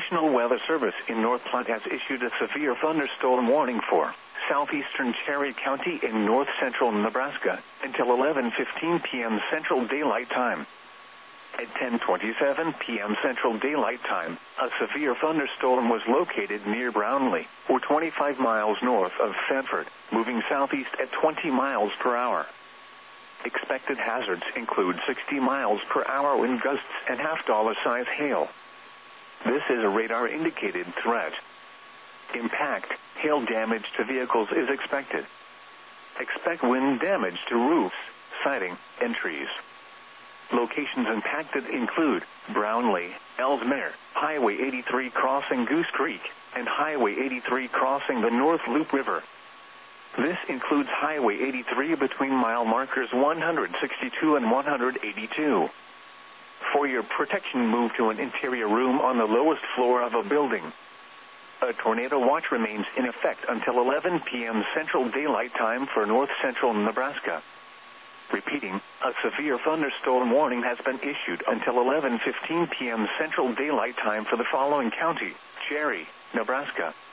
National Weather Service in North Platte has issued a severe thunderstorm warning for southeastern Cherry County in north-central Nebraska until 11:15 p.m. Central Daylight Time. At 10:27 p.m. Central Daylight Time, a severe thunderstorm was located near Brownlee, or 25 miles north of Sanford, moving southeast at 20 miles per hour. Expected hazards include 60 miles per hour wind gusts and half-dollar-size hail. This is a radar-indicated threat. Impact, hail damage to vehicles is expected. Expect wind damage to roofs, siding, and trees. Locations impacted include Brownlee, Ellesmere, Highway 83 crossing Goose Creek, and Highway 83 crossing the North Loop River. This includes Highway 83 between mile markers 162 and 182. For your protection, move to an interior room on the lowest floor of a building. A tornado watch remains in effect until 11 p.m. Central Daylight Time for north-central Nebraska. Repeating, a severe thunderstorm warning has been issued until 11:15 p.m. Central Daylight Time for the following county: Cherry, Nebraska.